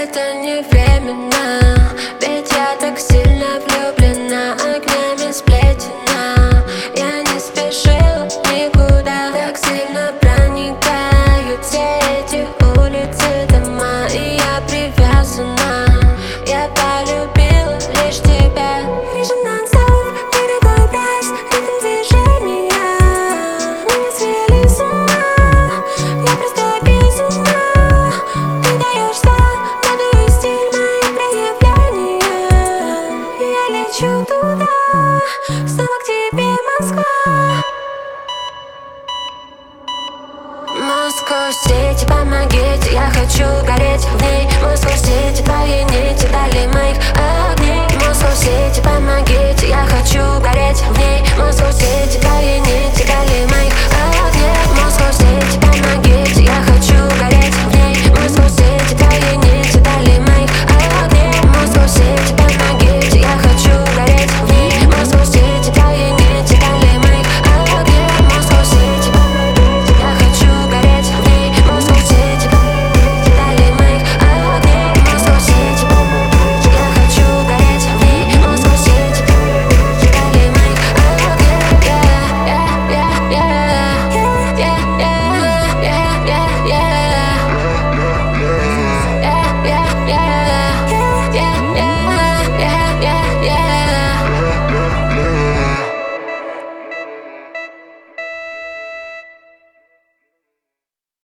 это не временно, ведь я так сильно влюблена, огнями сплетена. Я не спешила никуда, так сильно проникают все эти улицы, дома, и я привязана. Я полюбила лишь тебя. Резонансов, мировой прайс, ритм движения меня свели с ума. Я просто без ума. Ты даешь свободу и стиль моих проявления. Я лечу туда, снова к тебе, Москва. Москва-Сити, помогите, я хочу гореть в ней. Москва-Сити, твои нити дали моих огней. Москва-Сити, помогите, я хочу гореть в ней.